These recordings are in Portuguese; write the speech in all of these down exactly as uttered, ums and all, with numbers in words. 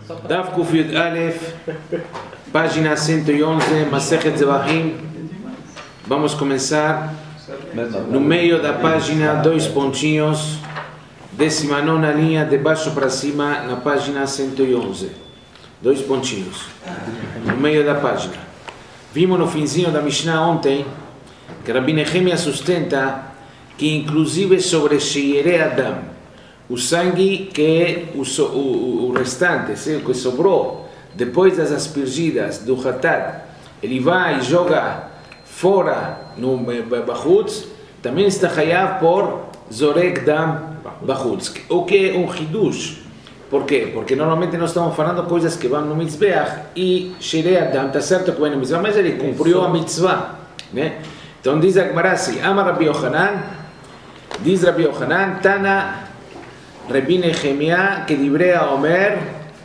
Daf Kuf Yud Aleph, página ciento once, Masechet Zevahim. Vamos começar no meio da página, dois pontinhos, décima nona linha, de baixo para cima, na página cento onze. Dois pontinhos, no meio da página. Vimos no finzinho da Mishnah ontem, que Rabbi Nehemia sustenta que inclusive sobre Sheirei Adam, o sangue que é o, o, o restante, o que sobrou depois das aspergidas do Hatat, ele vai e joga fora no Bachutz, também está chayav por Zorek Dam Bachutz, o que é um Hidush. Por quê? Porque normalmente nós estamos falando coisas que vão no Mitzbeach e Sheirei Adam, está certo que vai no Mitzvah, mas ele cumpriu a Mitzvah, né? Então diz a Gemara assim, Ama Rabbi Yochanan, diz Rabbi Yochanan, Tana Rabbi Nehemia, que Dibrea Omer,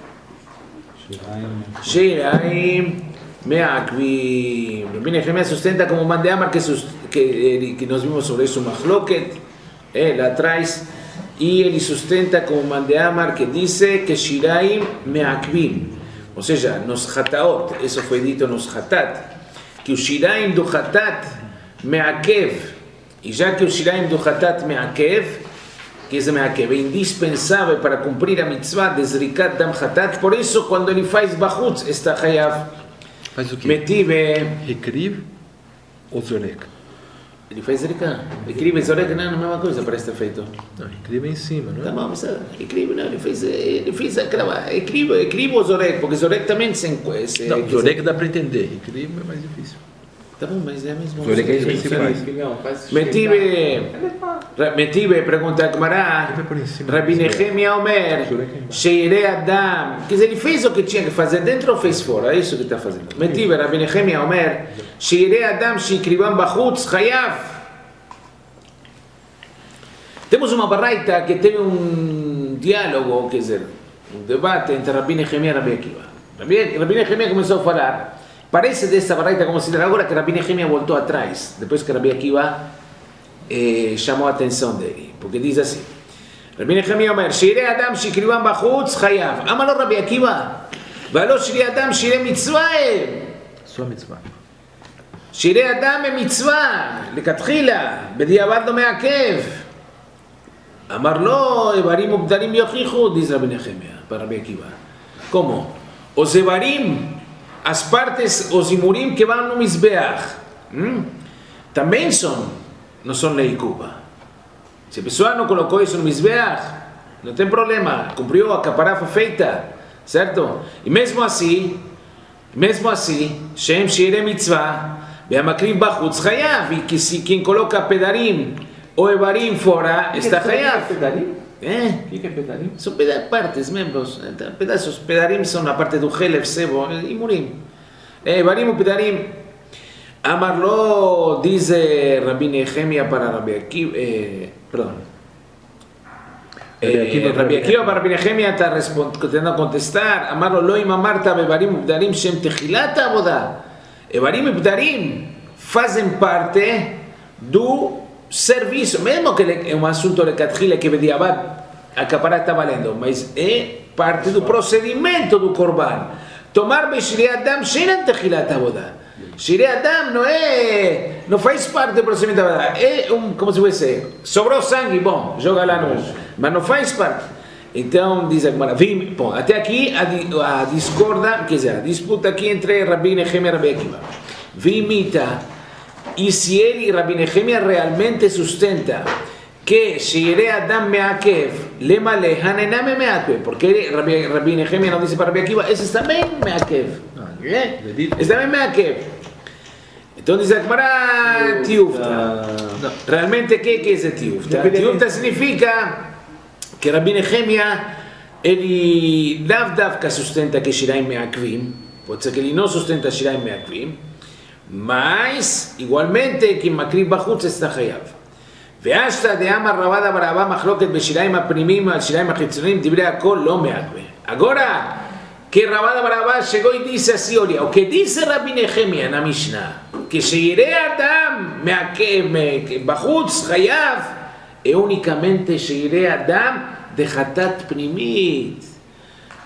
Sheiraim Me'akvim. Rabbi Nehemia sustenta como man de Amar, que, que, que nós vimos sobre isso, Machloket, eh, lá atrás, e ele sustenta como man de Amar, que diz que Sheiraim Me'akvim, ou seja, nos Hataot, isso foi dito nos Hatat, que o Sheiraim do Hatat Me'akev, e já que o Sheiraim do Hatat Me'akev, que é Me'akev, é indispensável para cumprir a mitzvah de Zrikat Dam Hatat, por isso quando ele faz Bachutz, está chayav. Faz o quê? Metive. Rekriv ou Zorek? Ele faz Zrikat. Rekriv e Zorek não é a mesma coisa para estar feito. Não, Rekriv é em cima, não é? Tá bom, mas Rekriv não, ele fez, ele fez aquela, Rekriv ou Zorek, porque Zorek também se... se não, Zorek dá para entender, Rekriv é mais difícil. Tá bom, mas é a mesma coisa. Zorek é isso que faz. Metive, Metive, pergunta a Gemara, Rabbi Nehemia Omer, Sheirei Adam, quer dizer, ele fez o que tinha que fazer dentro ou fez fora, é isso que está fazendo. Metive, Rabbi Nehemia Omer, Sheirei Adam, Shikrivam Bachutz, Chayav. Temos uma baraita que teve um diálogo, quer dizer, um debate entre Rabbi Nehemia e Rabbi Akiva. Rabbi, Rabbi Nehemia começou a falar. Parece dessa baraita como se agora que Rabbi Nehemia voltou atrás, depois que Rabbi Akiva eh, chamou a atenção dele, porque diz assim, Rabbi Nehemia Omer, Sheirei Adam Shikrivam Bachutz Chayav, Amalo Rabbi Akiva, Valo Sheirei Adam Sheirei Mitzvah, sua mitzvah. Sheirei Adam é mitzvah, לכתחילה, בדיעבד לא מעכב. אמר לו, איברים ובדלים יוכיחו, diz Rabbi Nehemia, para Rabbi Akiva. Como? Os איברים, as partes, os imurim que vão no Mizbeach, hum? também são, não são lei Cuba. Se a pessoa não colocou isso no Mizbeach, não tem problema, cumpriu a capará feita, certo? E mesmo assim, mesmo assim, Shem Sheirei Mitzvah, Be'amakriv Bachutz Chayav, e que se quem coloca pedarim ou evarim fora, está Chayav. É? O que é pedarim? São partes, membros, pedaços. Pedarim são a parte do Helev, Sebo e Murim. Evarim ou pedarim. Amarlo, diz Rabbi Nehemia para Rabbi Akiva, eh, perdão. Eh, Rabbi Akiva para Rabbi Nehemia está tentando contestar. Amarlo, lo imamarta bevarim ou pedarim shem techilata avodah. Evarim e pedarim fazem parte do serviço, mesmo que é um assunto de Katchila que Bediabad a capará está valendo, mas é parte do procedimento do Korban. Tomar Sheirei Adam Sheirei Techilat Avodah. Sheirei Adam não é, não faz parte do procedimento da Avodah, é um, como se fosse, sobrou sangue, bom, joga lá no, mas não faz parte. Então, diz a Gemara, bom, até aqui a, a discorda, quer dizer, a disputa aqui entre Rabbi Nehemia e Rabbi Akiva. Vimita. E se ele, Rabbi Nehemia, realmente sustenta que Sheirei Adam Me'akev, Lema Lehanename Me'akev, porque Rabbi, Rabbi Nehemia não disse para Rabbi Akiva, esse também Me'akev, esse também Me'akev. Então diz a Gemara, Tiufta. Realmente, o que é esse Tiufta? Tiufta significa que Rabbi Nehemia, ele lav davka sustenta que Sheirei Me'akvim, pode ser que ele não sustenta Sheirei Me'akvim, mas, igualmente, que Makriv Bachutz está chayav. Ve'ashta de Amar Rabada Barabá Machloket Beshiraim Aprimim Al Shiraim Achitzonim Divrei Akol Lo Me'akve. Agora, que Rabada Barabá chegou e disse assim, olha, o que diz Rabbi Nehemia na Mishnah, que Sheirei Adam Bachutz chayav, é unicamente Sheirei Adam de Hatat Primit.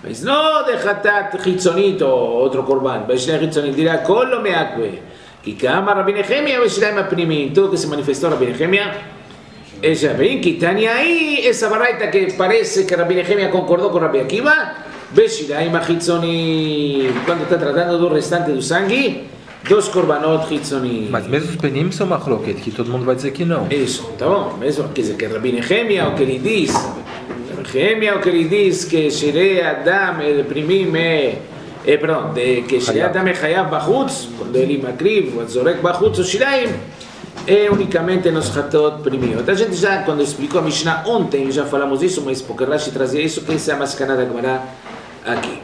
Mas no de Hatat Hitzonit o otro Korban, Beshlai Hitzonit, dirá, Kolo Meakbe, Kikama Rabbi Nehemia, Beshlai Maprimim, todo que se manifestó Rabbi Nehemia, ella ven, Kitania ahí, esa baraita que parece que Rabbi Nehemia concordó con Rabbi Akiva, Beshlai Hitzonit, cuando está tratando do restante do sangue, dos Korbanot Hitzonit. Mas mesmo os penim são machloket, que todo mundo vai dizer que não. Isso, tá bom, mesmo, quer dizer, que Rabbi Nehemia, o que ele diz, Nehemia, o que ele diz que Shirei Adam Primim é, é, perdão, de, que Shirei Adam é Hayav Bachutz, quando ele Makriv, o Zorek Bachutz, o Shiraim, é unicamente nos Hatot Primiot. A gente já, quando explicou a Mishnah ontem, já falamos isso, mas porque Rashi trazia isso, que essa é a mascana da Gemara aqui.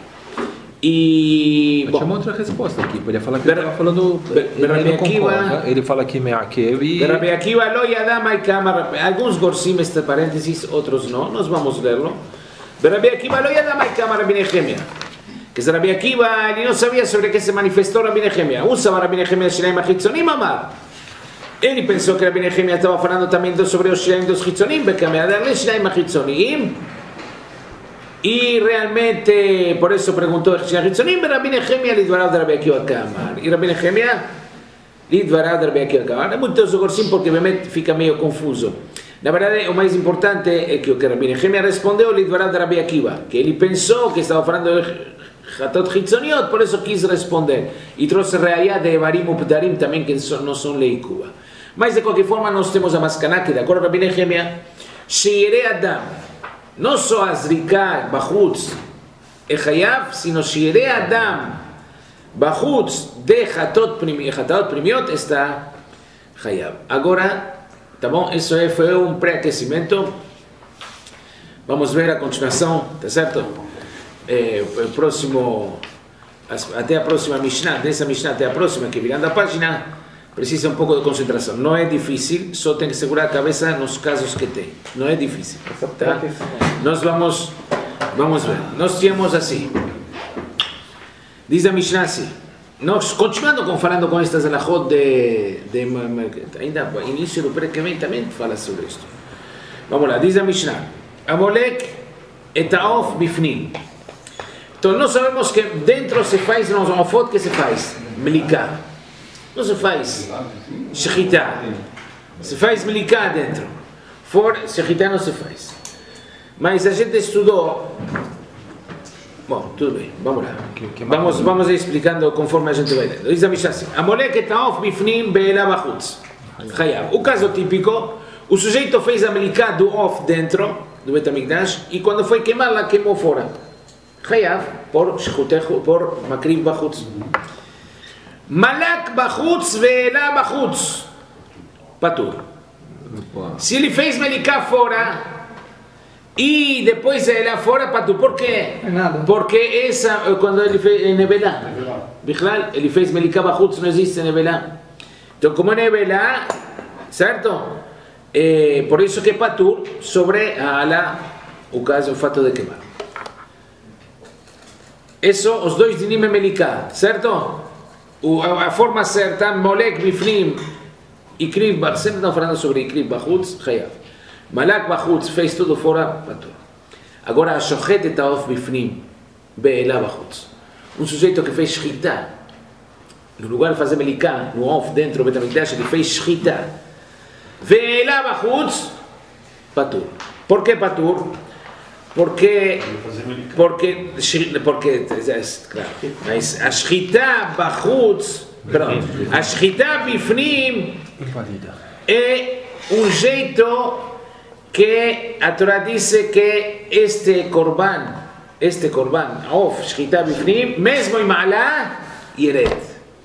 E... Mas tinha outra resposta aqui, podia falar que ele estava falando... Ele não concorda, ele fala que Meakev e... Rabbi Akiva lo yadam hay kama, alguns gorsim este parênteses, outros não, nós vamos lerlo. Rabbi Akiva lo yadam hay kama Rabbi Nehemia. Que Rabbi Akiva, ele não sabia sobre que se manifestou Rabbi Nehemia. Usava Rabbi Nehemia Shiraim HaChitzonim amar. Ele pensou que Rabbi Nehemia estava falando também sobre os Shiraim dos Chitzonim, became a darle Shiraim HaChitzonim. E realmente, por isso perguntou Shiraim Rabbi Nehemia lidvarav de Rabbi Akiva Kamar. E Rabbi Nehemia lidvarav de Rabbi Akiva Kamar. É muito gorsim porque realmente fica meio confuso. Na verdade, o mais importante é que o que Rabbi Nehemia respondeu lidvarav de Rabbi Akiva, que ele pensou que estava falando de Hatot Hitzoniot, por isso quis responder. E trouxe reayá de Evarim e Pdarim também, que não são lei Cuba. Mas de qualquer forma, nós temos a mascaná que, de acordo com Rabbi Nehemia, Shirei Adam, não só Azrika, Bachutz, é Hayav, sino Shirei Adam, Bachutz, de Hatot Primiot, está Hayav. Agora, tá bom? Isso foi um pré-aquecimento. Vamos ver a continuação, tá certo? É, o próximo, até a próxima Mishnah, dessa Mishnah até a próxima, que virando a página, precisa um pouco de concentração. Não é difícil, só tem que segurar a cabeça nos casos que tem. Não é difícil. Tá? Nós vamos, vamos ver. Nós tínhamos assim. Diz a Mishnah assim. Nós, continuando com, falando com estas alahot de, de, ainda início do pré-que também fala sobre isto. Vamos lá, diz a Mishnah. Amolek et haof bifnim. Então nós sabemos que dentro se faz, nos alahot que se faz? Meliká. Não se faz shechitá. Se faz meliká dentro. Fora, shechitá não se faz. Mas a gente estudou. Bom, tudo bem, vamos lá. Vamos, vamos explicando conforme a gente vai lendo. Diz a Mishnah assim: Amolek et haof bifnim be'ela bachutz. Chayav. O caso típico, o sujeito fez a meliká do off dentro do Bet HaMikdash e quando foi queimá-la, queimou fora. Chayav, por shchutecho, por makriv bachutz. Malak bachutz ve'ela bachutz. Patur. Se ele fez meliká fora e depois ela fora, patur. Por quê? É nada. Porque essa, quando ele fez nevelá, Bichlal, ele fez meliká bachutz, não existe nevelá. Então, como nevelá, certo? É, por isso que patur sobre a ala, o caso, o fato de queimar. Isso, os dois dinim é meliká, certo? O, a, a forma certa, molek bifnim, ikriv bachutz, sempre estão falando sobre ikriv bachutz, chayav. Malak bachutz fez tudo fora, patur. Agora, a shochet et haof bifnim, be'ela bachutz. Um sujeito que fez shchita, no lugar de fazer meliká, no off, dentro do Bet HaMikdash, ele fez shchita. Ve'ela bachutz, patur. Por que patur? Porque, porque, porque, claro, mas a shchita bachutz, perdão, a shchita bifnim é um jeito que a Torá diz que este korban, este korban, of shchita bifnim, mesmo em ma'ala, yered.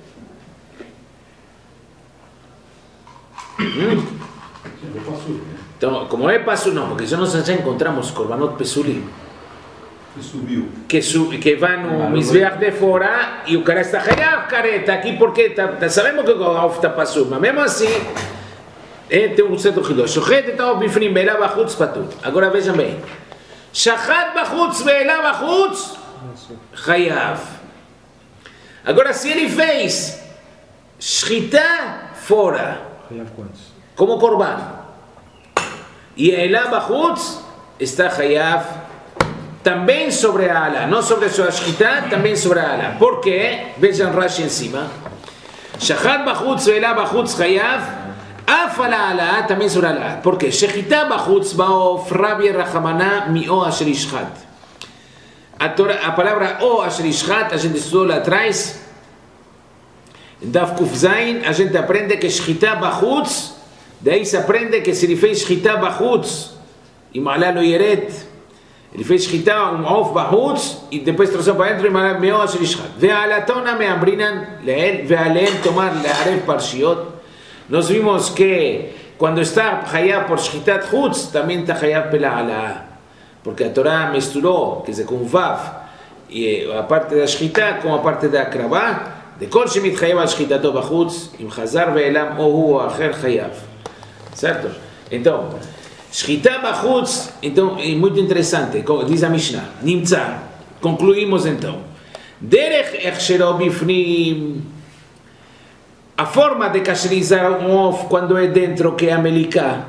Então, como é passo não, porque nós já encontramos korbanot pesulim. Que subiu. Que, su, que vai no mizbeach de fora e o cara está hayav, careta, aqui porque tá, tá, sabemos que o auf está pasul, mas mesmo assim, é, tem um certo rido. Shochet et haof bifnim be'ela bachutz patur. Agora vejam bem. Shachat bachutz be'ela bachutz, hayav. Agora, se ele fez shchita fora, como korban, e ela bachutz está hayav también sobre ala, no sobre su ashkita, también sobre ala. ¿Por qué? Vean Rashi encima. Shachat bachutz ve'ela bachutz chayav, afala ala, también sobre ala. ¿Por qué? Shechita bachutz ba'of Rabbi Rahamana mi o asher ishchat. A palabra o asher ishchat, a gente estudió la atrás. En Daf Kuf Zain, a gente aprende que shechita bachutz, de ahí se aprende que si le fez shechita bachutz, y malá lo yeret. Ele fez shchita um auf bahutz e depois trouxe para dentro e malá meo asher ishchat. Ve'alatona me ambrinan leel ve'aleem tomar le'arev parshiot. Nos vimos que cuando está hayab por shchitat chutz también está hayab pela ala, porque la Torah mesturó que se con vav y aparte de la shchita como aparte de la akrabá de kol shemit hayab al shchitato bahutz im chazar ve'elam o hu o acher hayab. ¿Cierto? Entonces Shchita bachutz, então, é muito interessante, diz a Mishnah, Nimtza, concluímos então. Derech echshero bifnim, a forma de kasherizar um ovo quando é dentro que é a melika,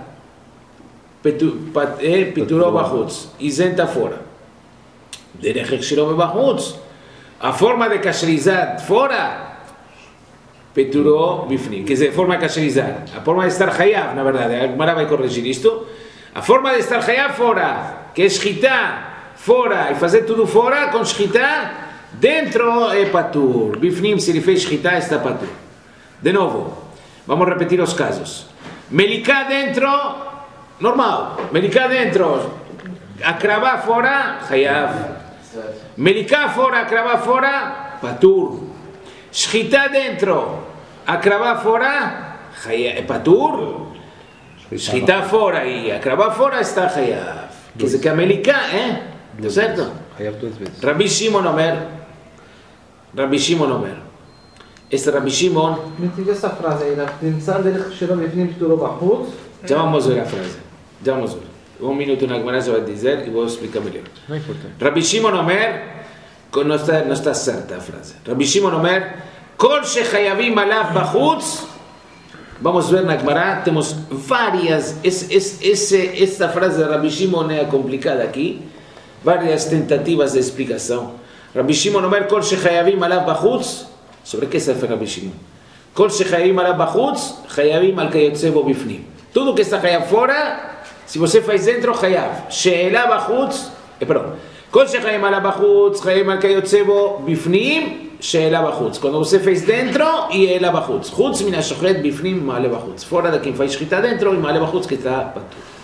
piturou bachutz, isenta fora. Derech echshero bachutz, a forma de kasherizar fora, piturou bifnim, quer dizer, a forma de kasherizar, a forma de estar hayav, na verdade, a Gemara vai corrigir isto. A forma de estar hayab fora, que é shchita fora e fazer tudo fora com shchita, dentro é patur. Bifnim, se ele fez shchita, está patur. De novo, vamos repetir os casos. Meliká dentro, normal. Meliká dentro, akravá fora, hayab. Meliká fora, akravá fora, patur. Shchita dentro, akravá fora, hayab, patur. Shchita fora e akravá fora está hayab. Quer dizer que a melika, eh? Deu certo? Hayab duas vezes. Rabbi Shimon Omer. Rabbi Shimon Omer. Este Rabbi Shimon. Me tive essa frase aí, na Nimtza derech echshero bifnim piturou bachutz. Já vamos ver a frase. Já vamos ver. Um minuto na Gemara já vai dizer e vou explicar melhor. Não é importante. Rabbi Shimon Omer, não está, não está certa a frase. Rabbi Shimon Omer, kol shechayavim alav bachutz. Vamos ver na Gemara, temos várias, es, es, esse, esta frase de Rabbi Shimon é complicada aqui, várias tentativas de explicação. Rabbi Shimon Omer, kol shechayavim alav bachutz, sobre que se refere Rabbi Shimon? Kol shechayavim alav bachutz, chayavim al kayotze bo bifnim. Tudo que está hayab fora, se você faz dentro, hayab. She'ela bachutz, eh, perdão. Kol shechayavim alav bachutz, chayavim al kayotze bo bifnim, she'ela bachutz. Quando você fez dentro, e ela bachutz. Chutz min hashochet bifnim, ma'ale bachutz. Fora de quem faz shchita dentro, e ma'ale bachutz que está patur.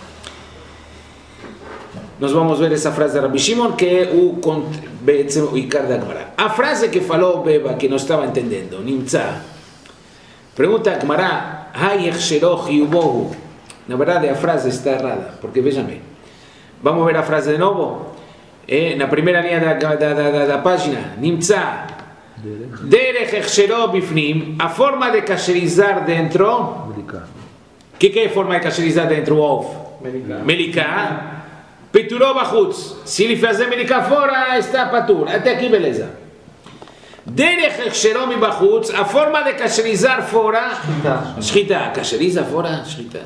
Nós vamos ver essa frase de Rabbi Shimon, que é o, o Ikar da Gemara. A frase que falou Beba, que não estava entendendo, Nimtza. Pergunta a Gemara, Hay echshero chiyubohu. Na verdade, a frase está errada, porque vejam bem. Vamos ver a frase de novo? É, na primeira linha da, da, da, da, da página, Nimtza. Derech echshero bifnim, a forma de kasherizar dentro. O que, que é a forma de kasherizar dentro? O ovo. Meliká. Piturou bachutz. Se ele fazer meliká fora, está patur. Até aqui, beleza. Derech echshero mi bachutz, a forma de kasherizar fora. Shchita. Kasheriza fora, shchita.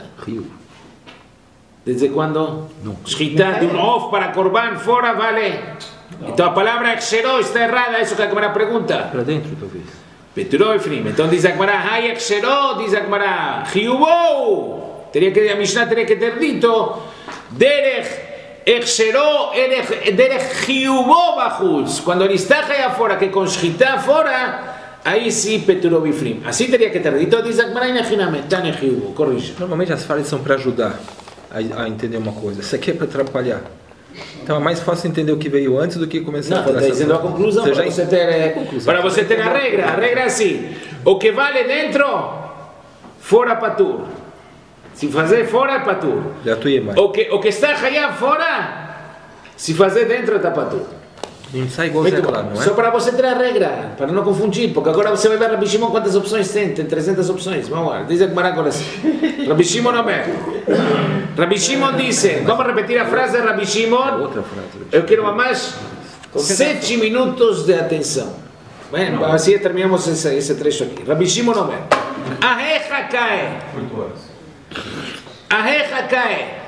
¿Desde cuándo? Shchita de un ovo para korban fora vale. Então a palavra echshero está errada, isso que a Gemara pergunta. Para dentro, talvez. Piturou e frim. Então diz a Gemara, Hay echshero, diz a Gemara, chiyubou. Teria que, a Mishnah teria que ter dito, derech echshero, derech chiyubou bachutz. Quando ele está aí fora, que com shchita fora, aí sim piturou e frim. Assim teria que ter dito, diz a Gemara, inachiname, tane chiyubou, corrija. Normalmente as frases são para ajudar a, a entender uma coisa. Isso aqui é para atrapalhar. Então é mais fácil entender o que veio antes do que começar não, a falar. Está dizendo a conclusão para você ter, conclusão. Para você ter a regra. A regra é assim: o que vale dentro, fora patur. Se fazer fora é patur. O que o que está hayab fora, se fazer dentro está patur. Não sai igual Zé Claro, não é? Só para você ter a regra, para não confundir, porque agora você vai ver Rabbi Shimon quantas opções tem, tem trezentas opções. Vamos lá, diz a Gemara agora assim. Rabbi Shimon não é. Rabbi Shimon disse, vamos repetir a frase de Rabbi Shimon. Outra frase. Eu quero mais sete minutos de atenção. Bem, assim terminamos esse, esse trecho aqui. Rabbi Shimon não é. Ahecha cae. Ahecha cae.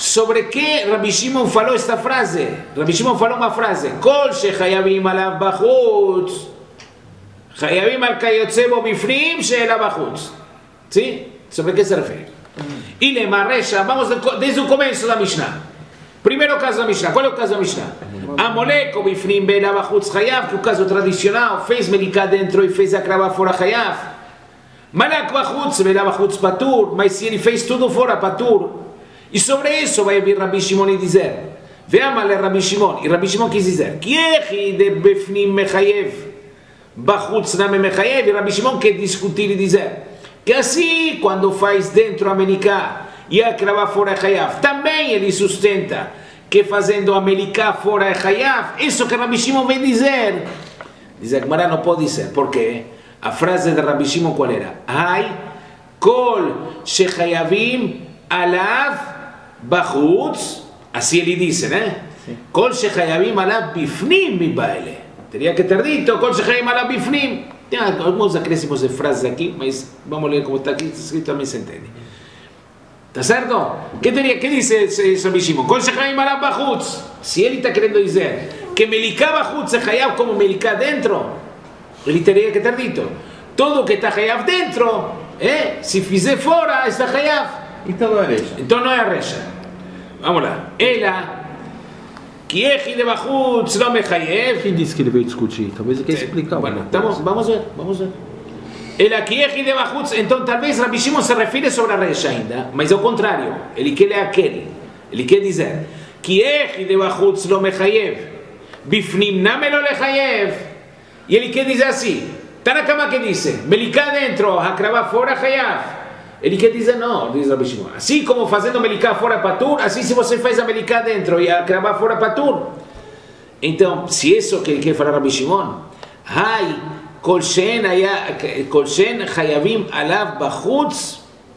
Sobre que Rabbi Shimon falou esta frase? Rabbi Shimon falou uma frase: Kol shechayavim alav bachutz, chayavim al kayotze bo bifnim she'ela bachutz. ¿Sí? ¿Sobre qué se refiere? Y le marrecha, vamos desde o começo da Mishnah. Primeiro caso da Mishnah. Qual é o caso da Mishnah? Amolek o bifnim be'ela bachutz chayav, que é o caso tradicional, fez meliká dentro e fez akrava fora chayav. Malak bachutz be'ela bachutz patur, mas se ele fez tudo fora patur. E sobre isso vai vir Rabbi Shimon e dizer, veamale Rabbi Shimon, e Rabbi Shimon quis dizer, Kiechi de befnim mechayev, bachutz name mechayev, e Rabbi Shimon quer discutir e dizer, que assim, quando faz dentro a meliká e a cravar fora é chayav, também ele sustenta que fazendo a meliká fora é chayav. Isso que Rabbi Shimon vem dizer. Diz a Gemara, não pode ser, porque a frase de Rabbi Shimon qual era? Ai, kol shechayavim alav bachutz, assim ele disse, né? Kol shechayavim alav bifnim mibaele. Teria que ter dito, kol shechayavim alav bifnim. Tem alguns acréscimos de frases aqui, mas vamos ler como está aqui escrito, também se entende. Tá certo? Que teria, que dice Rabbi Shimon? Kol shechayavim alav bachutz. Se ele está querendo dizer que meliká bachutz é chayav como meliká dentro, ele teria que ter dito, todo que está chayav dentro, eh? Se fizer fora, está chayav. Então não é recha. Então não é recha. Vamos lá. Ela, que echi de bachutz não mechayev. Quem disse que ele veio discutir? Talvez ele quer explicar. Bueno, estamos, vamos ver, vamos ver. Ela, que echi de bachutz, então talvez Rabbi Shimon se refere sobre a recha ainda, mas ao contrário. Ele quer ler aquele. Ele quer dizer, que echi de bachutz não mechayev, bifnim name lo lechayev. E ele quer dizer assim, está na cama que diz, meliká dentro, hakravá fora chayav. Ele quer dizer não, diz Rabbi Shimon. Assim como fazendo meliká fora patur, assim se você faz a meliká dentro e a cravar fora patur. Então, se isso que quer falar Rabbi Shimon, hai kol she'en chayavim alav bachutz,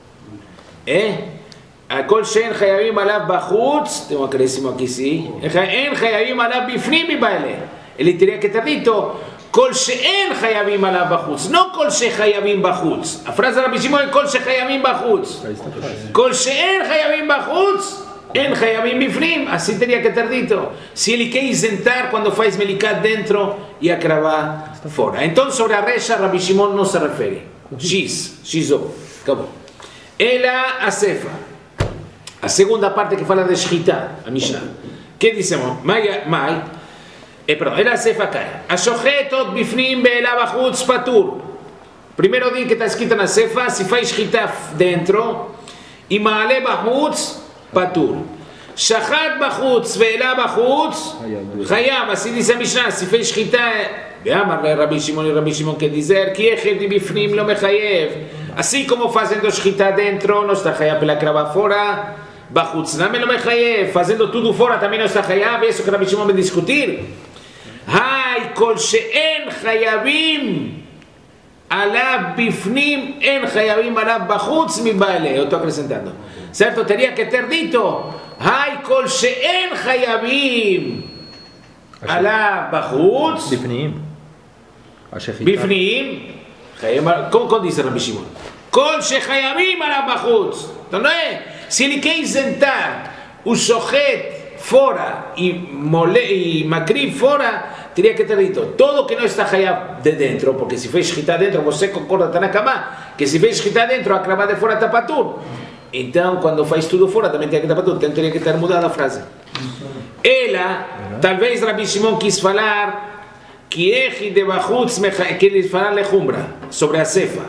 eh? Kol she'en chayavim alav bachutz, tem um acréscimo aqui sim, en chayavim alav bifnim mibaele. Ele teria que ter dito Kol she'en chayavim alav bachutz, não kol shechayavim bachutz. A frase de Rabbi Shimon é kol shechayavim bachutz. Kol she'en chayavim bachutz, en chayavim bifnim. Assim teria que ter dito. Se ele quer isentar quando faz meliká dentro e a cravar fora. Então sobre a recha Rabbi Shimon não se refere. X, Xo, acabou. Ela a sefa. A segunda parte que fala de shchita, a Mishnah. Que dizemos? Mai, mai. Eh, perdão, ela se cai. Ashochetot bifnim be'ela bachutz patur. Primeiro dia que está escrito na sefa, se faz shchita dentro, e ma'ale bachutz patur. Shachat bachutz ve'ela bachutz chayav. Assim diz a Mishnah, se fez shchita, ve'amar le Rabbi Shimon e Rabbi Shimon quer dizer que echet de bifnim lo mechayev. Assim como fazendo shchita dentro, não está chayav pela crava fora, bachutz name lo mechayev. Fazendo tudo fora também não está chayav. Isso que Rabbi Shimon vai discutir. Hai kol she'en chayavim alav bifnim, en chayavim alav bachutz mibaele. Eu estou acrescentando, certo? Teria que ter dito Hai kol she'en chayavim alav bachutz bifnim, bifnim. Como, como diz Rabbi Shimon? Kol shechayavim alav bachutz. Então não é, se ele quer isentar o shochet fora e, mole, e makriv fora, teria que ter dito todo que não está chayav de dentro, porque se fez shchita dentro, você concorda, está na cama, que se fez shchita dentro, a cravada de fora está patur. Então, quando faz tudo fora, também tem que estar patur. Então, teria que ter mudado a frase. Ela, talvez Rabbi Shimon quis falar que echi de bachutz, que ele falar lechumbra, sobre a sefa.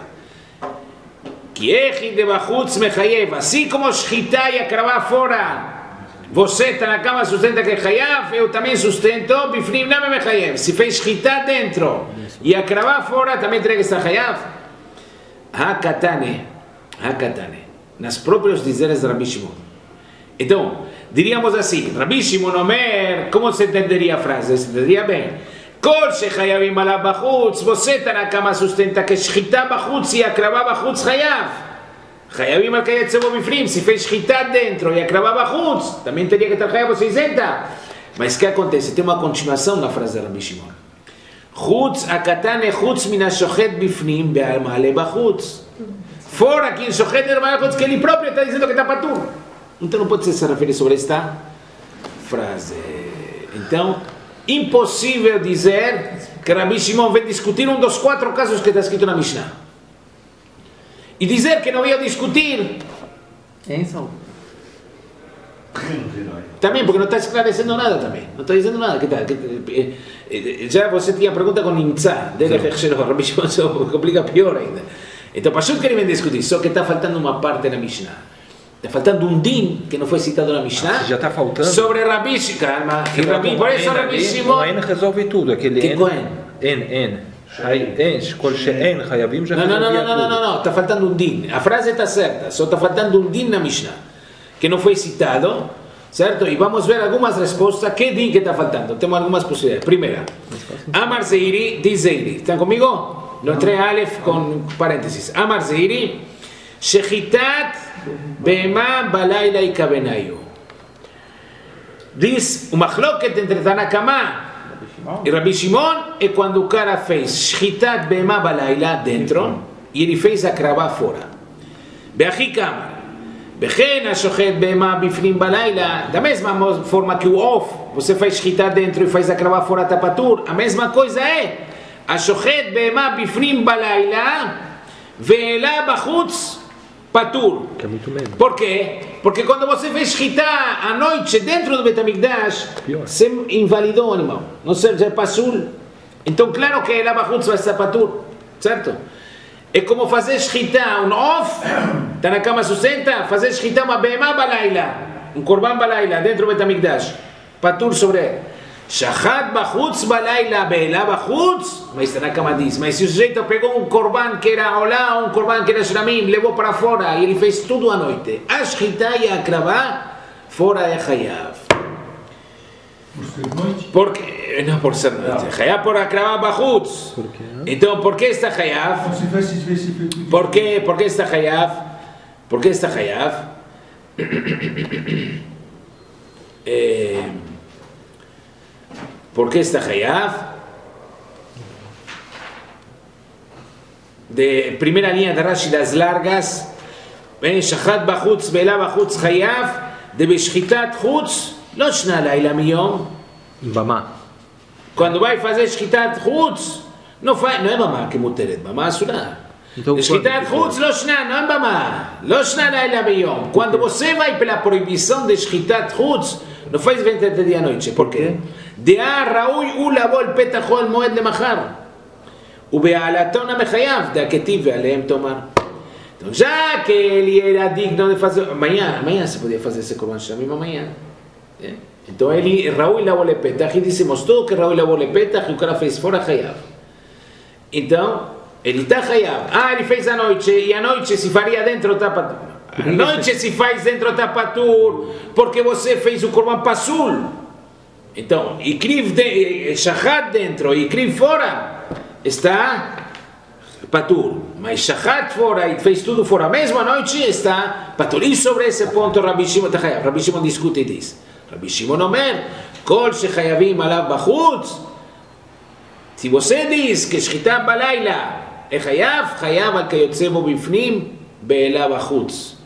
Que echi de bachutz mechayev, assim como shchita e a cravada fora, você está na cama, sustenta que é chayav, eu também sustento, bifnim não me chayav. Se fez shchita dentro e a cravar fora, também teria que estar chayav. Hakatane, hakatane, nas próprios dizeres de Rabbi Shimon. Então, diríamos assim, Rabbi Shimon Omer, como se entenderia a frase? Se entenderia bem. Kol shechayavim alav bachutz, você está na cama, sustenta que shchita bachutz e a cravar bachutz chayav. Chayavim al kayetze bo bifnim, se fez shchita dentro e a cravar bachutz, também teria que estar chayav, você isenta. Mas o que acontece? Tem uma continuação na frase de Rabbi Shimon. Chutz akatane chutz min hashochet bifnim be'al ma'ale bachutz. Fora que shochet be'al ma'ale bachutz, que ele próprio está dizendo que está patur. Então não pode ser se referir sobre esta frase. Então, impossível dizer que Rabi Shimon vem discutir um dos quatro casos que está escrito na Mishnah. E dizer que não ia discutir Em Saúl. também, porque não está esclarecendo nada também. Não está dizendo nada. Que tá, que, eh, já você tinha pergunta com Nimtzá, dele Rabi Shimon se complica pior ainda. Então, Pashut que ele vem discutir, só que está faltando uma parte na Mishnah. Está faltando um din que não foi citado na Mishnah. Ah, já está faltando? Sobre Rabi Shimon. Calma. E Rabi, por isso Rabi Shimon. O En resolve tudo. Aquele Que En. Cohen? En, En. En, kol she'en chayavim já Não, não, não, resolvia não, não, não, não, está faltando um din. A frase está certa, só está faltando um din na Mishnah, que não foi citado, certo? E vamos ver algumas respostas. Que din que está faltando? Temos algumas possibilidades. Primeira, Amar Zeiri, diz Zeiri. Estão comigo? Lo entrei Aleph com parênteses. Amar Zeiri, Shechitat Be'ema Balayla e Kabenayu. Diz o machloket entre Tanakama e Rabi Shimon é quando o cara fez Shchitat Be'ema Balayla dentro e ele fez a cravá fora. Be'achi Kamar. Bechen Ashochet Be'ema Bifnim Balayla. Da mesma forma que o off, você faz Shchitat dentro e faz a cravá fora tapatur. A mesma coisa é Ashochet Be'ema Bifnim Balayla Ve'ela Bachutz Patur. Que é muito menos. Por quê? Porque quando você fez Shchitá à noite dentro do Betamigdash, você invalidou o animal. Não serve, já é pasul. Então, claro que Ve'ela Bachutz vai estar Patur. Certo? É como fazer Shchitá, um off, está na cama sustenta, fazer Shchitá uma Be'ema Balayla, um Korban Balayla dentro do Betamigdash. Patur sobre ele. Shachat Bachutz Balayla Be'ela Bachutz, mas está na cama diz. Mas se o sujeito pegou um korban que era olá, um korban que era shramim, levou para fora e ele fez tudo à noite, a shchita e a kravá, fora é chayav. Por ser noite? Porque, não por ser noite, chayav por a kravá Bachutz. Por quê? Então, por que está chayav? Como se tivesse especificado. Por quê? Por que está chayav? Por que está chayav? É... ¿Por qué está Hayav? De primera línea de Rashi, las largas. בין שחט בחוץ ואלה בחוץ חייב, דבשחיטת חוץ לא שנה לילה מיום. במה. Quando vai fazer שחיטת חוץ, não, faz, não é bama que muteret, bama asura. Então, שחיטת חוץ לא שנה, não é bama, לא שנה לילה ביום. Quando você vai pela proibição de שחיטת חוץ, não faz vinte de dia à noite. Por quê? דעה ראוי הוא לבוא אל פתח חול מועד למחר. ובעלתון המחייב, דהכתיב ועליהם תאמר. Então, já que ele era digno de fazer, amanhã, amanhã se podia fazer esse corban shamim amanhã. É? Então ele, Raul lavou le petach, e dissemos tudo que Raul lavou le petach e o cara fez fora chayav. Então, ele está chayav. Ah, ele fez à noite, e à noite se faria dentro da patur. À noite se faz dentro da patur, porque você fez o corban pasul. Então, e kriv de, shachat dentro, e kriv fora, está patur, mas shachat fora e fez tudo fora, mesmo à noite está patur. E sobre esse ponto Rabi Shimon está chayav. Rabi Shimon discute e diz, Rabi Shimon omer, kol shechayavim alav bachutz. Se você diz que shchita balayla é chayav, chayav al kayotze bo bifnim be'ela bachutz.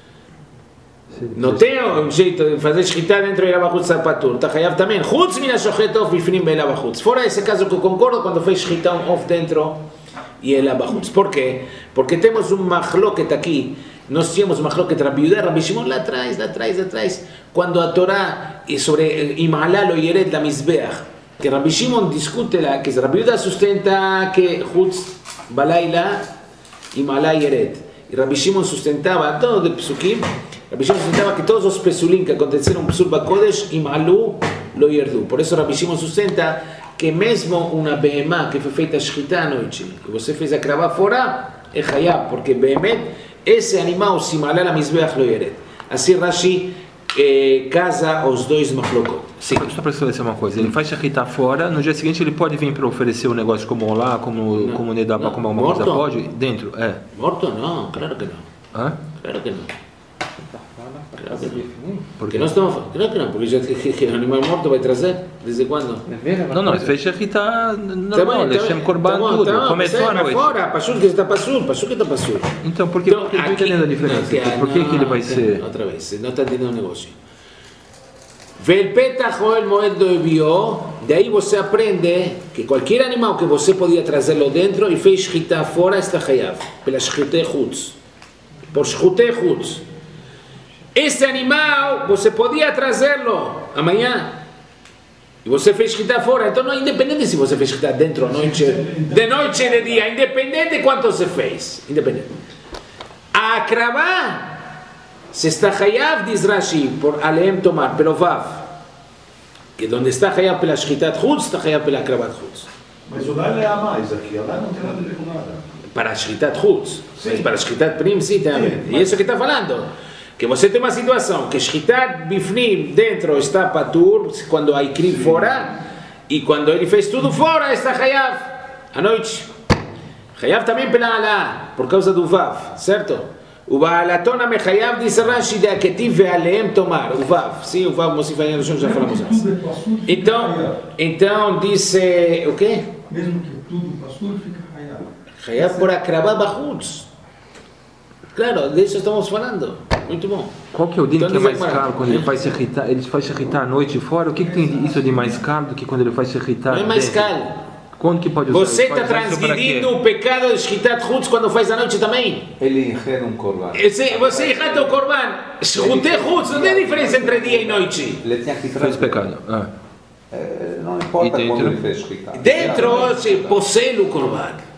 Não tem um jeito de fazer shchita dentro de ela bachutz patur, está chayav também. Chutz mina shochet of bifnim be'ela bachutz. Fora esse caso que eu concordo quando fez shchita off dentro e ela bachutz. Por quê? Porque temos um machloket aqui. Nós tínhamos um machloket Rabi Yehuda, Rabi Shimon lá atrás, lá atrás, lá atrás. Quando a Torá é sobre Imala lo yered la mizbeach, que Rabi Shimon discute lá, que Rabi Yehuda sustenta que chutz balayla Imala yered. E Rabi Shimon sustentava, todo de psukim, Rabi Shimon sustentava que todos os pesulim que aconteceram no Psul Bakodesh, Imalu lo yerdu. Por isso Rabi Shimon sustenta que mesmo uma behemá que foi feita shchita à noite, que você fez a cravá fora, é hayab, porque behemet, esse animal se malar a mizbeach lo yered. Assim Rashi eh, casa os dois machlokot. Sim. Só para esclarecer uma coisa, ele faz shachita fora, no dia seguinte ele pode vir para oferecer o um negócio como olá, como, não, como nedabá, como alguma coisa pode? Dentro? É. Morto não, claro que não. Hã? Claro que não. Tá fora, pra casa de fim. Porque no estamos, creo que no, porque ya que, que, que el animal muerto va a trazer, ¿desde cuándo? Não, não, ele fez Shechita normal, Lechem Korban tudo, começou à noite. Fora, Pashut que está Pashut, Pashut que está Pashut. Então, por que eu estou entendendo a diferença? Por que que ele vai ser... Outra vez, não está entendendo o negócio. Vel petach o el moed do envió, de aí você aprende que qualquer animal que você podia trazê-lo dentro e fez Shechita fora está Hayav, pela Shechita Chutz, por Shechita Chutz. Esse animal, você podia trazê-lo amanhã. E você fez Shechita fora. Então, não é independente se você fez Shechita dentro ou noite, de noite e de dia. Independente de quanto você fez. Independente. A Akravá, se está Hayav, diz Rashi, por Aleem tomar, pelo Vav. Que onde está Hayav pela Shechita Chutz, está Hayav pela Akravá Chutz. Mas o Laila é a mais aqui. O Laila não tem nada a ver com nada. Para a Shechita Chutz. Mas para a Shechita Prim, sim, tem a ver. E isso que está falando. Que você tem uma situação que Shchitat Bifnim dentro está Patur, quando há Ikri fora, e quando ele fez tudo fora está Hayav, à noite. Hayav também pela Alá, por causa do Vav, certo? O Baalatona me Hayav diz Rashi de Aketiv ve'aleem tomar, o Vav, sim, o Vav Mosif Ayan já falamos antes. Então, então disse, o quê? Mesmo que tudo Pasur fica Hayav. Hayav por Akravá Bachutz. Claro, disso estamos falando. Muito bom. Qual que é o dele então, que é mais caro quando ele faz Shechita? Ele faz Shechita à noite fora? O que, que tem isso de mais caro do que quando ele faz Shechita? Não é mais caro. Quando que pode usar? Você está transgredindo o pecado de Shchitat Chutz quando faz à noite também. Ele enreda um corban. Você, você enreda o corban. Shchitat Chutz, não tem diferença entre dia e noite. Ele tinha que faz pecado. Ah. É, não importa quando ele fez Shechita. Dentro, se possui o corban.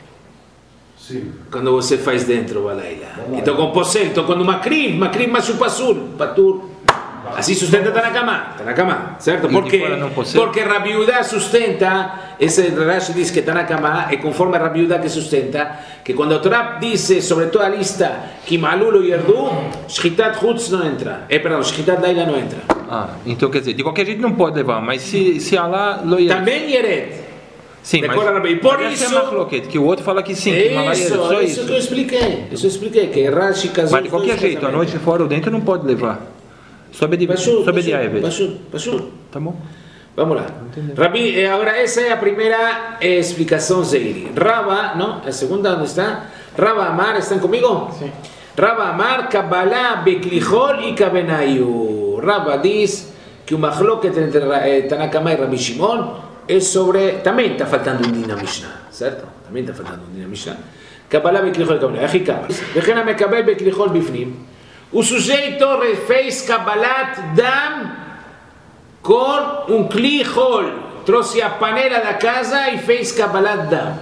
Sim. Quando você faz dentro, Balaila. Então, com possel, então, quando Makriv, Makriv Mashupasul, Patur. Assim sustenta Tanakama, Tanakama, certo? Porque, porque Rabi Yehuda sustenta, esse Rashi diz que Tanakama é conforme Rabi Yehuda que sustenta, que quando o Torá diz sobre toda a lista que Malulo e Erdu, Shchitat Chutz não entra. É, perdão, Shchitat Laila não entra. Ah, então quer dizer, de qualquer jeito não pode levar, mas se, se Allah lo Yered. Também Yered. Sim, mas, por mas isso é que o outro fala que sim, que isso, só isso, isso que eu expliquei, isso eu expliquei, que Rashi casou. Mas de qualquer jeito, a noite fora ou dentro não pode levar. Sobe de sobe de Aevet. Tá bom. Vamos lá. Rabi, agora essa é a primeira explicação Zeiri. Raba, não? A segunda onde está? Raba Amar, estão comigo? Sim. Raba Amar, Kabbalah, Beklichol e Kabenayu. Raba diz que o machloket entre Tanakama e Rabi Shimon é sobre, também está faltando um din na Mishnah, certo? Também está faltando um din na Mishnah. Kabbalah Beklichol e Kabenayu. Aqui Kabbalah. Vechena Mekabel Beklichol Bifnim. O sujeito fez Kabbalat Dam com um Klichol. Trouxe a panela da casa e fez Kabbalat Dam.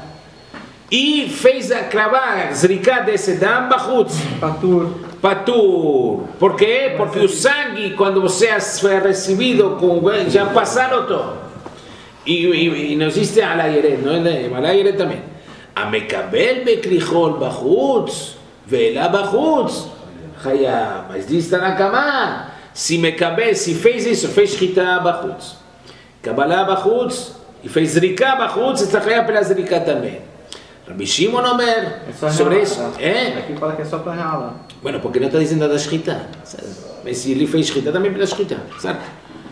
E fez a cravar, zriká desse Dam Bachutz. Patur. Patur. Por quê? Porque o sangue, quando você é recebido, com, já passaram todo. E, e, e não existe Alayeret, não é? Alayeret também. A Mekabel Beklichol Bachutz. Vela Bachutz. Hayab, mas diz Tanakama, se Mekabel, se fez isso, fez Shchita Bachutz, Kabbalah Bachutz, e fez Zrika Bachutz, está Hayab pela Zrika também. Rabi Shimon Omer, sobre isso, é? Aqui fala que é só para Hala. Bueno, porque não está dizendo da Shchita, mas se ele fez Shchita também pela Shchita, certo?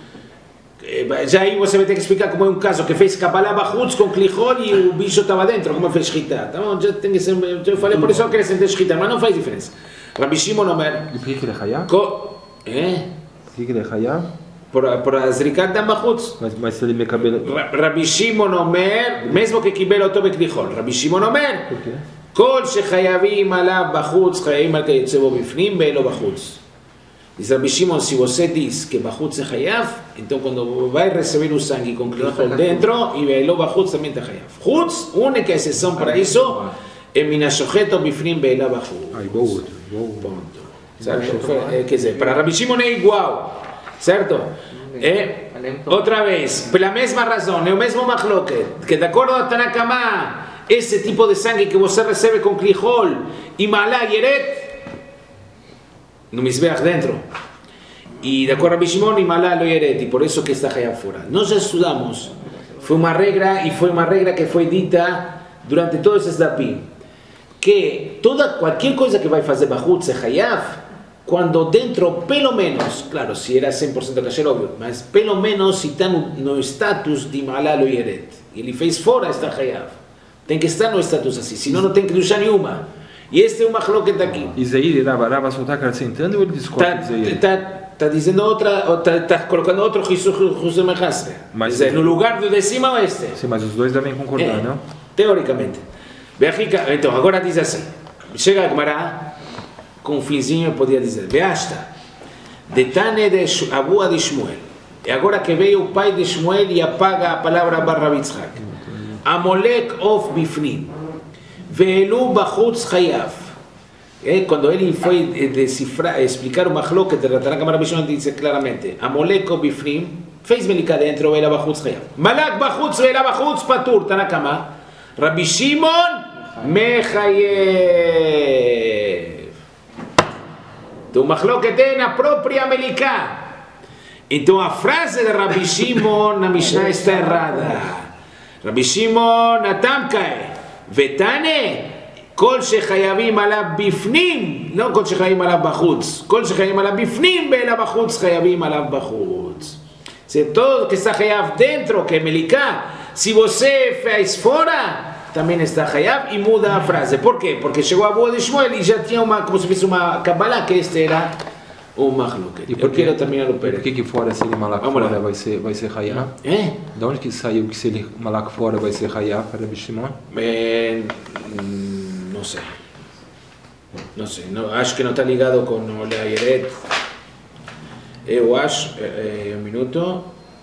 Já aí você vai ter que explicar como é um caso que fez Kabbalah Bachutz com Klichol e o bicho estava dentro, como fez Shchita. Então, já tem que ser, eu falei, por isso eu quero sentir Shchita, mas não faz diferença. Rabi Shimon Omer. E por que ele é Hayab? É? Por que ele é Hayab? Por, por a Zrikat Dam Bachutz. Mas, mas se ele me cabelo... Rabi Shimon Omer, mesmo que quibel אותו בכליחול. Rabi Shimon Omer, por quê? כל שחייבים עליו בחוץ, חייבים על כיוצא בו בפנים ואין לו בחוץ. Diz Rabi Shimon, se você diz que Bachutz é Hayav, então quando vai receber o sangue com Klichol dentro, e Ve'elo Bachutz também está Hayav. Chutz, única exceção para isso, é Minashocheto Bifnim Ve'ela Bachutz. Ah, igual o outro. Ponto. Certo? É, quer dizer, para Rabi Shimon é igual, certo? É, outra vez, pela mesma razão, é o mesmo machloket, que de acordo a Tanakama, esse tipo de sangue que você recebe com Klichol e Malá e Eret, no Mizbeach dentro, e de acordo a Rabi Shimon e Malá lo Eret, e por isso que está Hayav fora. Nós já estudamos, foi uma regra, e foi uma regra que foi dita durante todos esses dapim, que toda, qualquer coisa que vai fazer Bachutz é Hayav, quando dentro, pelo menos, claro, se era cem por cento kasher, óbvio, mas pelo menos se está no, no status de malalo yeret, ele fez fora, está hayav. Tem que estar no status assim, senão não tem que duchar nenhuma. E este é o machloket aqui. Isaí, Rava, Rava só está acrescentando ou ele discorda de Isaí? Está dizendo outra, está colocando outro José Mejastre. Mas dizer, no lugar do de cima ou este? Sim, mas os dois devem concordar, é, não? Teoricamente. Então, agora diz assim. Chega a Gemara com um finzinho, eu podia dizer, Beasta, detane de Abua de Shmuel. E agora que veio o pai de Shmuel e apaga a palavra Barra Bitzhak. Amolek of Bifnim. Ve'elu Bachutz Hayav. Quando ele foi decifrar, explicar o machloket de Ratanaka Marabishon, diz claramente, Amolek of Bifnim, fez melika dentro, ve'ela Bachutz Hayav. Malak Bachutz, ve'ela Bachutz Patur, Tanakama. Rabbi Shimon, Mechayev. Tu machloket é na própria melika. Então a frase de Rabbi Shimon na Mishnah está errada. Rabbi Shimon Atamkae Vetane Kol shechayavim alav bifnim, לא כל שחייבים עליו בחוץ, כל שחייבים עליו בפנים ואלה בחוץ חייבים עליו בחוץ. Se todo que está hayav dentro, que é melika, se você fez fora, também está hayav e muda a frase. Por quê? Porque chegou a boa de Shmuel e já tinha uma, como se fosse uma kabbalah, que este era o machloket. Eu quero terminar o pérez. Por que que fora, se ele malak fora vai ser, vai ser hayav? É? De onde que saiu que se ele malak fora vai ser hayav para Rabbi Shimon? É, não sei. Não sei. Não, acho que não está ligado com o Leayeret. Eu acho, é, é, um minuto.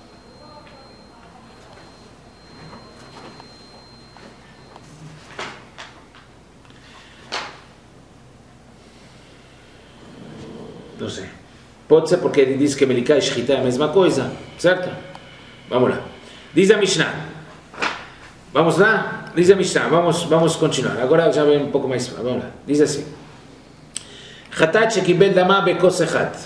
Não sei. Pode ser porque ele diz que Melika e Shchita é a mesma coisa, certo? Vamos lá. Diz a Mishnah. Vamos lá? Diz a Mishnah. Vamos, vamos continuar. Agora já vem um pouco mais. Vamos lá. Diz assim. Chatat shekibel dama bekos echad.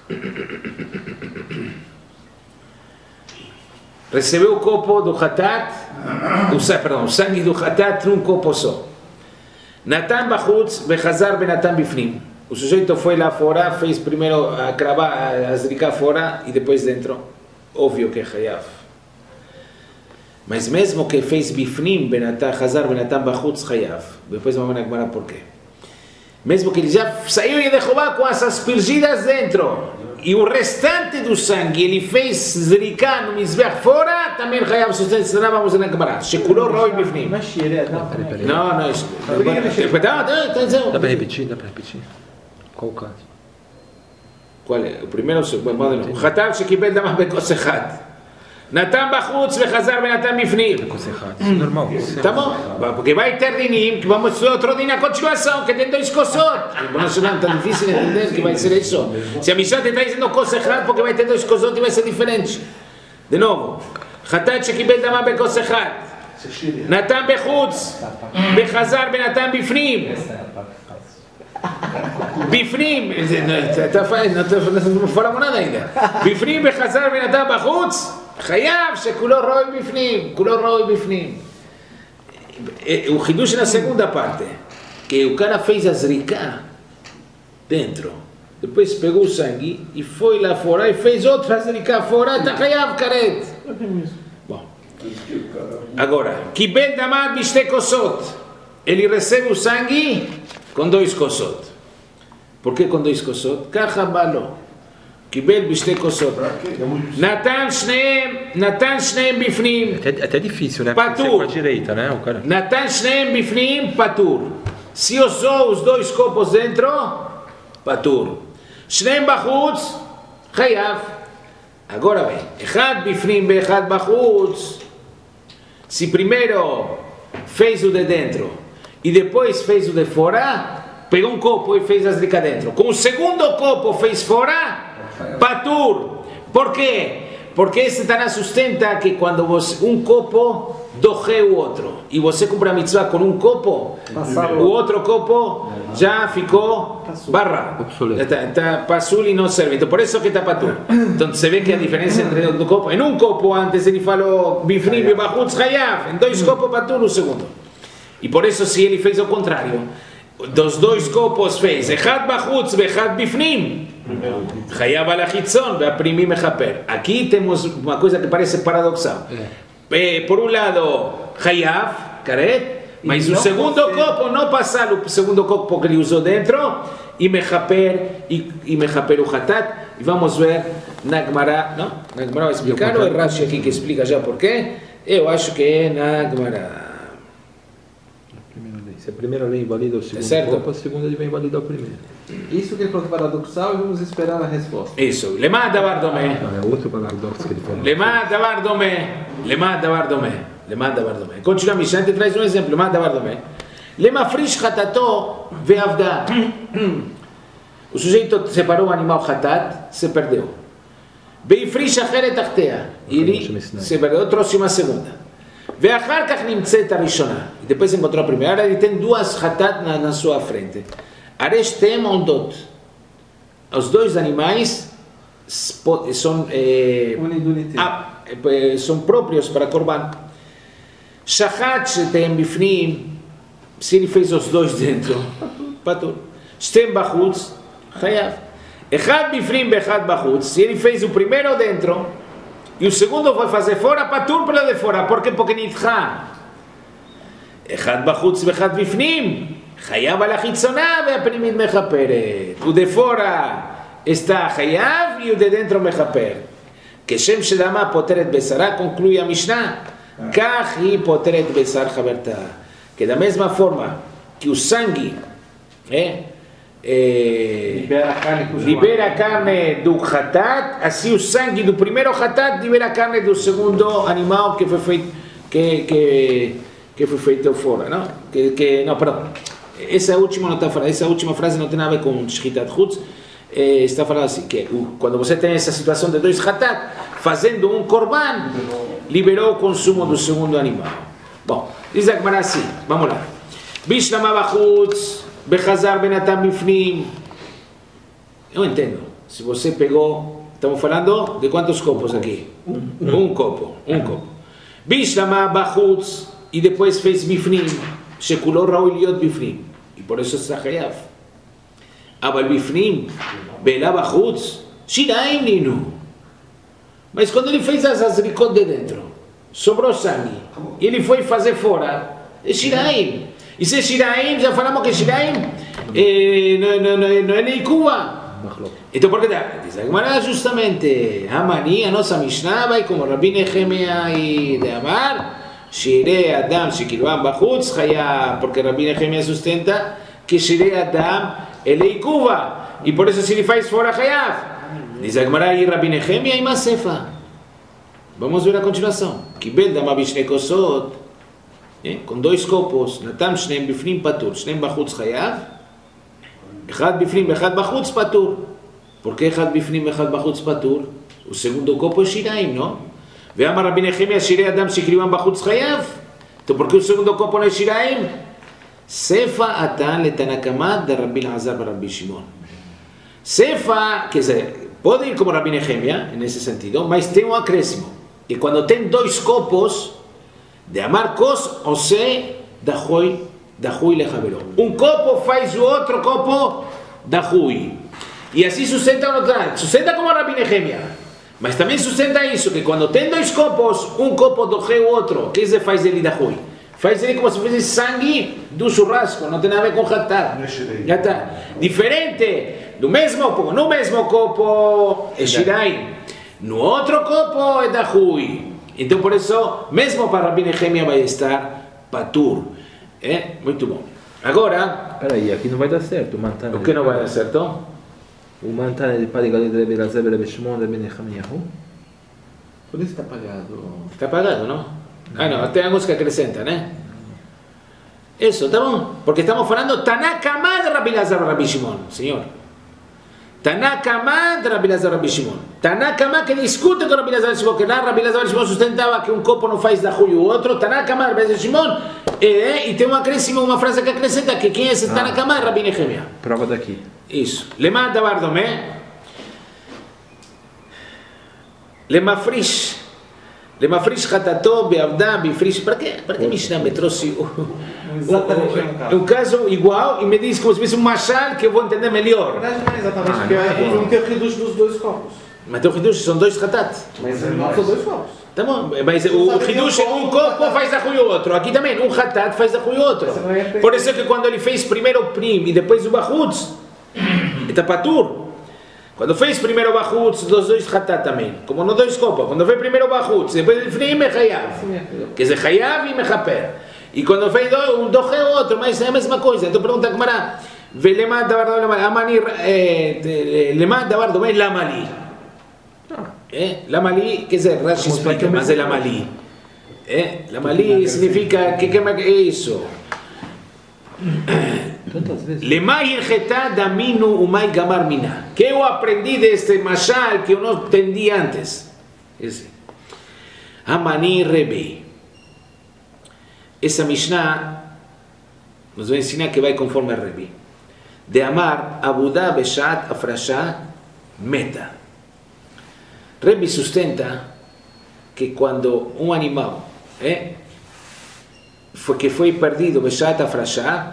Recebeu o copo do Hatat, o, perdão, o sangue do Hatat num copo só. Natan bachutz vechazar benatan bifnim. O sujeito foi lá fora, fez primeiro a cravar, a zrika fora e depois dentro. Óbvio que é hayav. Mas mesmo que fez bifnim, benatan, chazar benatan bachutz hayav. Depois vamos ver agora por quê. Mesmo que ele já saiu e derrubou com as aspergidas dentro. E o restante do sangue ele fez zrika no mizbeach fora, também hayav sustenta, vamos na Gemara. Shekulor roi bifnim. Não, não, isso. Dá para repetir? Dá para repetir? Qual o caso? Qual é? O primeiro, o segundo. Chatav shekibel damah bekos echad. Natan bachutz vechazar benatan bifnim. Bekos echad. Isso é normal. Tá bom? Porque vai ter dinim, que vamos estudar outro din na continuação, que tem dois kosot. Não é tão difícil entender que vai ser isso. Se a Mishnah está dizendo kos echad, porque vai ter dois kosot e vai ser diferente. De novo. Chatav shekibel damah bekos echad. Natan bachutz vechazar benatan bifnim. Bifnim, não falamos nada ainda. Bifnim bechazar benatan bachutz, chayav shekulo roi bifnim, kulo roi bifnim. O chidush na segunda parte, que o cara fez a zrika dentro, depois pegou o sangue e foi lá fora e fez outra zrika fora, está chayav karet. Bom, agora, kibel damad bishte kosot, ele recebe o sangue com dois kosot. Por que com dois kosot? Kacha balo. Kibel bishte kosot. Natan shneem, Natan shneem bifnim. É até difícil, né? Patur. Com a direita, né? O cara. Natan shneem bifnim, patur. Se usou os dois copos dentro, patur. Shneem bachutz, chayav. Agora vem. Echad bifnim, echad bachutz. Se primeiro fez o de dentro e depois fez o de fora, pegou um copo e fez a zrika dentro. Com o segundo copo fez fora, patur. Por quê? Porque esse Taná sustenta que quando você, um copo doje o outro, e você cumpre a mitzvah com um copo, o outro copo já ficou barra. Está pasul e não serve. Então por isso que está patur. Então você vê que a diferença entre o copo, em um copo antes ele falou bifnim e bachutz chayav, em dois copos patur o segundo. E por isso se ele fez o contrário, dos dois copos fez Echad Bachutz Echad Bifnim, Hayav al Achitzon Ve'aprimim Mechaper. Aqui temos uma coisa que parece paradoxal. É. Por um lado, Hayav, Karet, mas o segundo você... copo não passar o segundo copo que ele usou dentro e Mechaper e, e Mechaper o Hatat. E vamos ver na Gemara, não? Na Gemara vai explicar ou é Rashi aqui que explica já porquê? Eu acho que é na Gemara. Se a primeira lei invalida o segundo certo? copo, a segunda ele vai invalidar o primeiro. Isso que ele falou que é paradoxal e vamos esperar a resposta. Isso. Lema davar domé. Não, é outro paradoxo que ele falou. Lema davar domé. Lema davar domé. Lema davar domé. Continua a Mishnah, te traz um exemplo. Lema davar domé. Lema frish hatato ve'avda. O sujeito separou o animal hatat, se perdeu. Ve'ifrish acheret achtea. Ele se perdeu, trouxe uma segunda. ואחר כך נמצאת הראשונה, e depois encontrou a primeira, ele tem duas hatat na, na sua frente. הרי שתיהם עומדות. Os dois animais são, eh, ah, são próprios para korban. שחט שתיהם בפנים, se ele fez os dois dentro, פטור. שתיהם בחוץ, חייב. אחד בפנים ואחד בחוץ, se ele fez o primeiro dentro, e o segundo foi fazer fora, patur pelo de fora. Por quê? Porque nidcha. Echad bachutz vechad bifnim. Chayav al achitzona ve'apnimit mechaperet. O de fora está chayav e o de dentro mechaper. Keshem shedama poteret besara, conclui a Mishnah. Kach hi poteret besar chaverta. Que da mesma forma que o sangue é... Eh, libera, a carne, libera a carne do hatat, assim o sangue do primeiro hatat libera a carne do segundo animal que foi feito que, que, que foi feito fora, não? Que, que, não, perdão, essa última não está falando, essa última frase não tem nada a ver com shchitat chutz, eh, está falando assim, que quando você tem essa situação de dois hatat, fazendo um korban, liberou o consumo do segundo animal. Bom, diz a Gemara assim, vamos lá. Bishlama bachutz Bechazar benatam bifnim. Eu entendo. Se você pegou, estamos falando de quantos copos aqui? Um, um copo, um copo. Bishlama bachutz e depois fez bifnim. Shekulor raul liot bifnim. E por isso está chayav. Aval bifnim, bela bachutz, shiraim ninu. Mas quando ele fez as azrikot de dentro, sobrou sangue, e ele foi fazer fora, é shiraim. E se Shiraim, já falamos que Shiraim eh, não, não, não, não é nem Cuba. Então por que dá? Diz a Gemara justamente, Hamani, a nossa Mishnah, vai como Rabbi Nehemia e de Amar, Shirei Adam Shekilvan Bachutz, porque Rabbi Nehemia sustenta que Shirei Adam ele é Cuba. E por isso se ele faz fora Hayav. Diz a Gemara e Rabbi Nehemia e Masefa. Vamos ver a continuação. Kibel Dama Bishne Kosot. Com dois copos, natam shneim bifnim patur, shneim bachutz chayav, echad bifnim, echad bachutz patur. Por que echad bifnim, echad bachutz patur? O segundo copo é shiraim, não? Ve'amar Rabbi Nehemia, shirei adam shekrivan bachutz chayav. Então por que o segundo copo não é shiraim? Sefa atan letanakamat da Rabbi Elazar e Rabbi Shimon. Sefa, quer dizer, pode ir como Rabbi Nehemia, nesse sentido, mas tem um acréscimo. E quando tem dois copos, de amar kos, ou se, da rui, da rui lechaveró. Um copo faz o outro copo da rui. E assim sustenta o outro. Sustenta como Rabbi Nehemia. Mas também sustenta isso, que quando tem dois copos, um copo doje o outro. O que se faz ele da rui? Faz ele como se fosse sangue do churrasco. Não tem nada a ver com hatat. Já está. Diferente do mesmo copo. No mesmo copo é shiraim. No outro copo é da rui. Então, por isso, mesmo para Rabbi Nehemia vai estar patur. É muito bom. Agora... Peraí, aqui não vai dar certo. O, mantana o que não vai dar certo? O mantana de Parigalit de Rabbi Elazar e Rabbi Shimon de Rabbi Nehemia. Por isso está apagado. Está apagado, não? Ah, não. Tem alguns que acrescentam, né? Isso, tá bom? Porque estamos falando Tanakama de Rabbi Elazar e Rabbi Shimon, senhor. Tanakama de Rabbi Elazar e Rabbi Shimon. Tanakama que discute com Rabbi Elazar e Shimon, que lá Rabbi Elazar e Shimon sustentava que um copo não faz da rui o outro. Tanakama de Rabbi Elazar e Shimon. E, e tem um acréscimo, uma frase que acrescenta que quem é esse Tanakama é Rabbi Nehemia. Prova daqui. Isso. Lema davar domé. Lema frish. Lemafrish Hatato, Beavda, Bifrish. Para quê? Para que Mishnah me trouxe Exatamente o mesmo caso. um caso igual e me diz como se fosse um machal que eu vou entender melhor? Na verdade não é exatamente, Ah, porque não é. é um ter reduz dos dois copos. Mas o Hidush são dois Hatat. Mas não são dois copos. Tá bom, mas o Hidush, um copo faz da Rui o outro. Aqui também, um Hatat faz da Rui o outro. Por isso que quando ele fez primeiro o Prim e depois o Bahutz, está patur. Quando fez primeiro o Bahutz, dos dois Hatat também. Como nos dois copos. Quando fez primeiro o Bahutz, depois ele Prim e Hayav. Quer dizer, Hayav e Mechaper. E quando fez um doche o outro, mas é a mesma coisa. Então pergunta a Gemara, Velemad davar dome Amani, Lemad davar dome Lamali. Eh, Lamali, quer dizer, Rashi explica, mas é Lamali. Eh, Lamali significa, que, que é isso? Lemai irgetá daminu umai gamar mina. Que eu aprendi deste mashal que eu não entendi antes. Esse. Amani Rebei. Essa Mishnah nos vai ensinar que vai conforme a Rebbe. De amar Abudá Beshat Afrashá Meta. Rebbe sustenta que quando um animal eh, foi, que foi perdido Beshat Afrashá,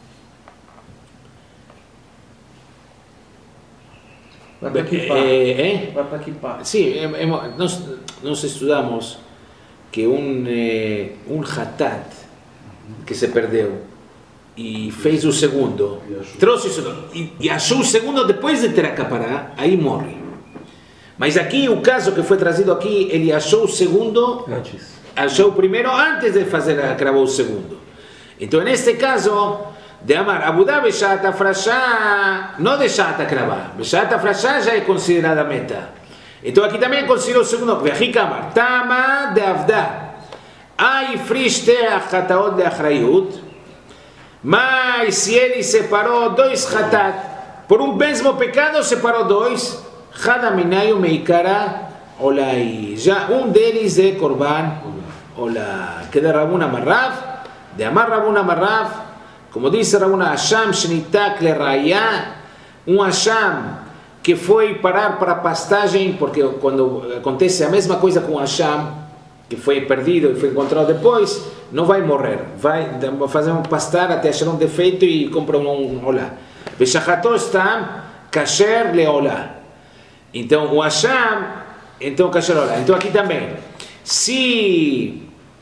Vai para que pá. eh, eh, Vai para que pá. Sim, nós, nós estudamos que um, eh, um hatat que se perdeu e fez o segundo, trouxe o segundo, e, e achou o segundo depois de ter a capará, aí morre. Mas aqui, o caso que foi trazido aqui, ele achou o segundo, Antes. achou o primeiro antes de fazer a cravou o segundo. Então, neste caso, de amar Abudá Beshat Afrashá, não de Shat Akravá, Beshat Afrashá já é considerada meta. Então aqui também considera o segundo, Vehikamar, Tama de Avda, Ai Friste Achataot de Achrayut, mas se ele separou dois Hatat, por um mesmo pecado separou dois, Hadaminayu Meikara Olai, já um deles é Korban Olá, que de Rabuna Marrav, de Amar Rabuna Marrav, como disse Rabuna, Hasham Shnitak Le Raya, um Hasham que foi parar para a pastagem, porque quando acontece a mesma coisa com o Hasham, que foi perdido e foi encontrado depois, não vai morrer, vai fazer um pastar até achar um defeito e comprar um olá. Veshachato está kasher leolá. Então o Hasham, então kasher olá. Então aqui também, se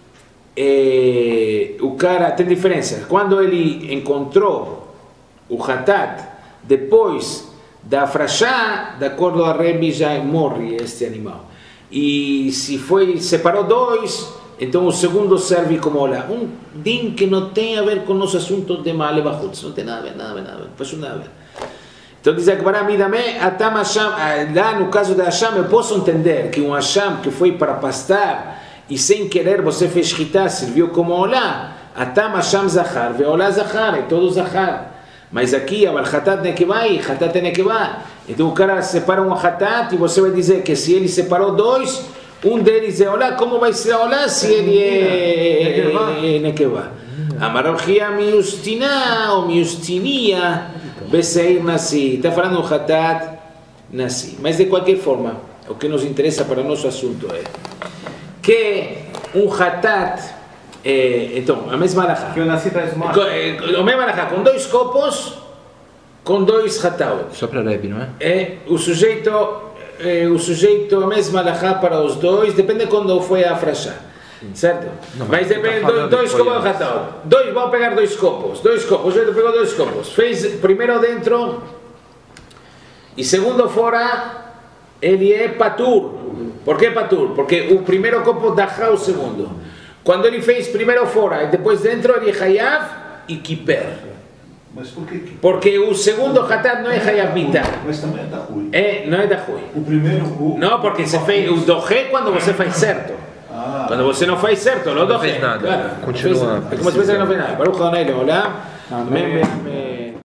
eh, o cara tem diferença, quando ele encontrou o Hatat, depois da Afrashá, de acordo a Rebbe, já morre este animal. E se foi, separou dois, então o segundo serve como olá. Um din que não tem a ver com o nosso assunto de Maale Bahutz. Não tem nada a ver, nada a ver, nada a ver. Não nada a ver. Então diz a Gemara, Midame, Atam Hasham, lá no caso de Hasham, eu posso entender que um Hasham que foi para pastar e sem querer você fez shkita, serviu como olá. Atam Hasham Zahar, ve olá Zahar, é todo Zahar. Mas aqui, a Hatat Nekevá e Hatat Nekevá. Então o cara separa um Hatat e você vai dizer que se ele separou dois, um deles é olá, como vai ser olá se ele é Nekevá? Amarorgia miustina ou miustinia, Beseir Nasi. Está falando um Hatat Nasi. Mas de qualquer forma, o que nos interessa para o nosso assunto é que um Hatat. Eh, então, a mesma alahá. Que eu nasci traz uma. O mesmo alahá, com dois copos, com dois hataot. Só para Rebbe, não é? É, o sujeito, é, o sujeito, a mesma alahá para os dois, depende de quando foi a afrashá. Certo? Não, mas mas depende, tá dois, dois foi copos de antes. hataot. Dois, vão pegar dois copos. Dois copos, o sujeito pegou dois copos. Fez primeiro dentro e segundo fora, ele é patur. Por que patur? Porque o primeiro copo dá o segundo. Quando ele fez primeiro fora e depois dentro, ele é Hayav e Kiper. Mas por que que... Porque o segundo Hatat não é Hayav Mitar. Mas também é da Rui. É, não é da Rui. O primeiro... O... Não, porque você fez o Dohe quando você faz certo. Ah. Quando você não faz certo, não Não Dohe. fez nada. Claro. Continua. É como se fosse que não fez nada. Baruch Adonai Leolam. Amém.